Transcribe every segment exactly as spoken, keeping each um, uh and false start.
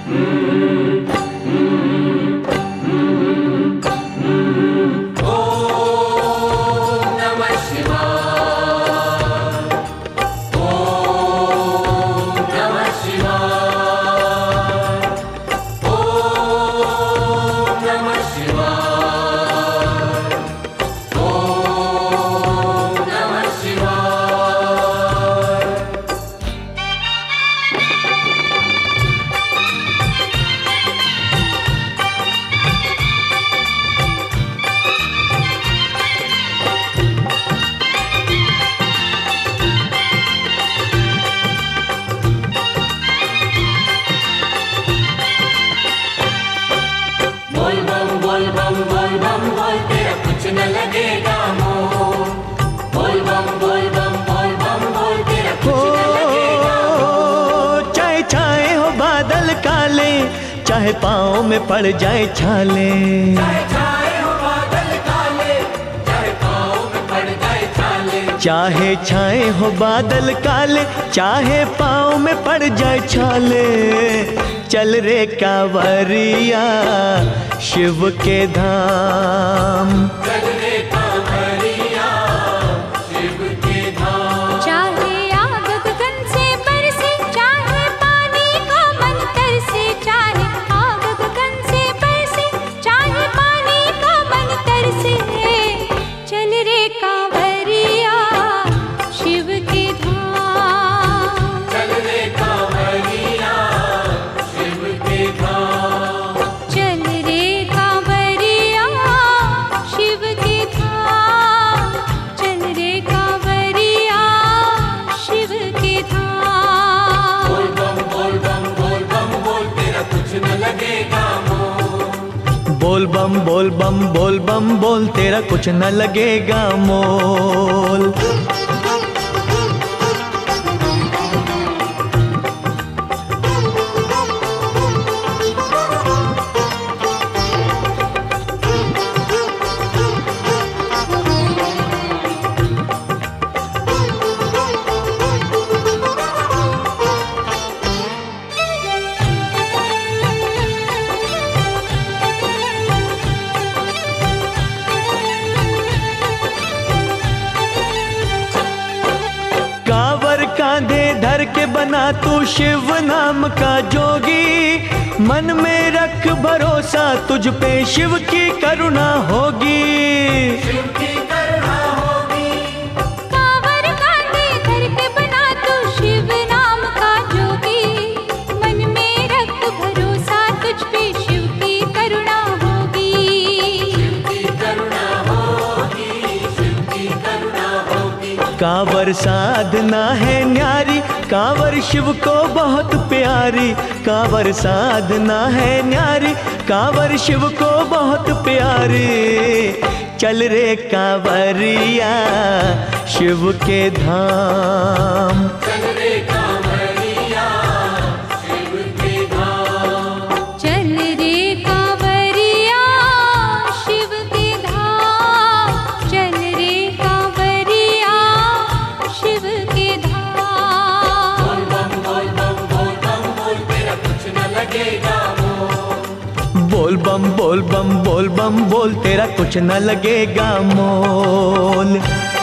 चाहे पाँव में पड़ जाए छाले, चाहे छाए हो बादल काले, चाहे पाँव में पड़ जाए छाले, चाहे छाए हो बादल काले, चाहे पाँव में पड़ जाए छाले। चल रे कांवरिया शिव के धाम, चल रे कांवरिया शिव के धाम। चाहे आग गगन से बरसे, चाहे पानी का मंतर से, चाहे आग गगन से बरसे, चाहे पानी का मंतर से। चल रे कांवरिया शिव के धाम, चल रे कांवरिया शिव के धाम। चल रे कांवरिया शिव के धाम, चल रे कांवरिया शिव के धाम। बोल बम बोल बम बोल बम बोल, तेरा कुछ न लगेगा मोल। बोल बम बोल बम बोल बम बोल, तेरा कुछ न लगेगा मोल। कांवर कांधे धर के बना तू शिव नाम का जोगी, मन में रख भरोसा तुझ पे शिव की करुणा होगी। शिव की करुणा होगी। कांवर कांधे धर के बना तू शिव नाम का जोगी, मन में रख भरोसा तुझ पे शिव की करुणा होगी। शिव की करुणा होगी, शिव की करुणा होगी। कांवर साधना है न्यारी, कांवर शिव को बहुत प्यारी। कांवर साधना है न्यारी, कांवर शिव को बहुत प्यारी। चल रे कांवरिया शिव के धाम, चल रे कांवरिया शिव के धाम। चल रे कांवरिया शिव के धाम, चल रे कांवरिया शिव के धाम। बोल बम बोल बम बोल बम बोल, तेरा कुछ न लगेगा मोल। बोल बम बोल बम बोल बम बोल, तेरा कुछ न लगेगा मोल।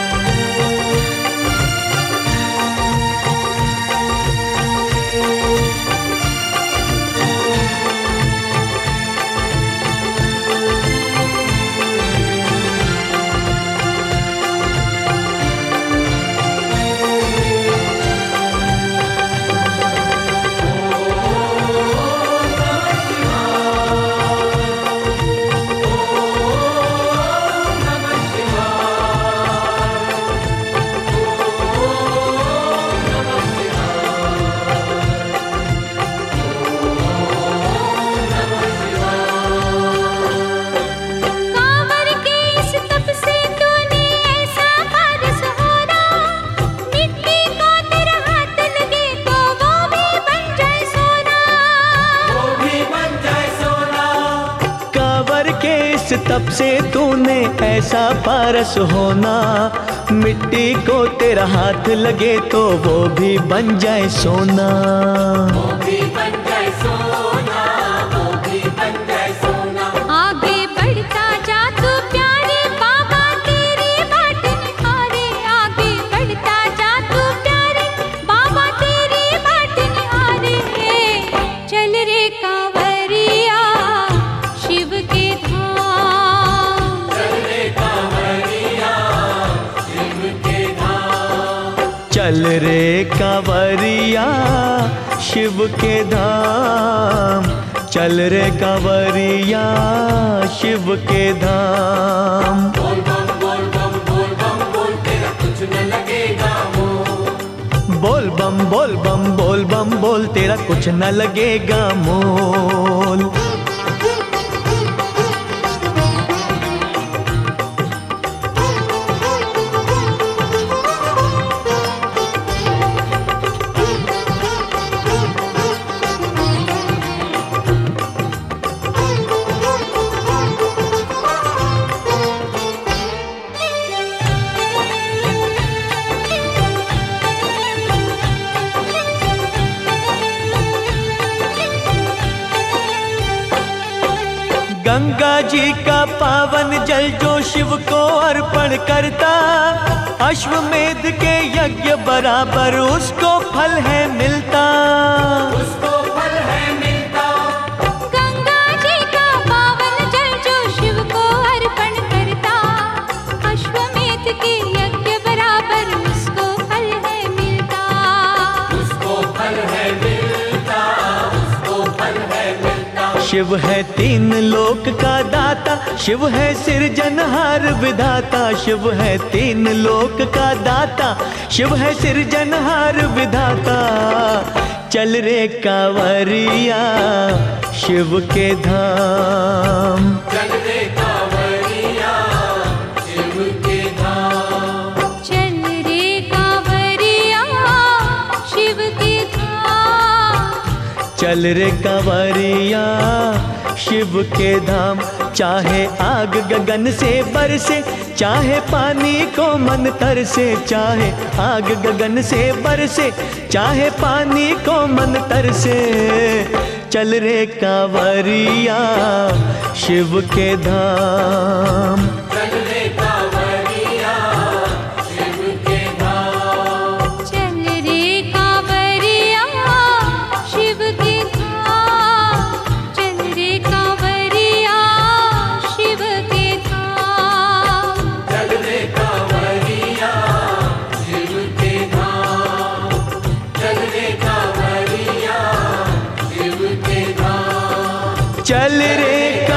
कांवर के इस तप से तूने ऐसा पारस होना, मिट्टी को तेरा हाथ लगे तो वो भी बन जाए सोना। वो भी बन जाए सोना। कांवर के इस तप से तूने ऐसा पारस होना, मिट्टी को तेरा हाथ लगे तो वो भी बन जाए सोना। वो भी बन जाए सोना, रे कांवरिया शिव के धाम, चल रे कांवरिया शिव के धाम। बोल बम बोल बम बोल बम बोल तेरा कुछ न लगेगा मोल। बोल बम बोल बम बोल बम बोल तेरा कुछ न लगेगा मोल। गंगा जी का पावन जल जो शिव को अर्पण करता, अश्वमेध के यज्ञ बराबर उसको फल है मिलता। उसको फल है मिलता। गंगा जी का पावन जल जो शिव को अर्पण करता, अश्वमेध के यज्ञ बराबर उसको फल है मिलता। उसको फल है मिलता, उसको फल है मिलता। शिव है तीन लोक का दाता, शिव है सिरजनहार विधाता। शिव है तीन लोक का दाता, शिव है सिरजनहार विधाता। चल रे कांवरिया शिव के धाम, चल रे कांवरिया शिव के धाम। चल रे कांवरिया शिव के धाम, चल रे कांवरिया शिव के धाम। चाहे आग गगन से बरसे, चाहे पानी को मन तरसे। चाहे आग गगन से बरसे, चाहे पानी को मन तरसे। चल रे कांवरिया शिव के धाम, चल रे कांवरिया शिव के धाम। चल रे कांवरिया शिव के धाम, चल रे कांवरिया शिव के धाम। चल रे कांवरिया शिव के धाम। चल रे कांवरिया शिव के धाम। चल रे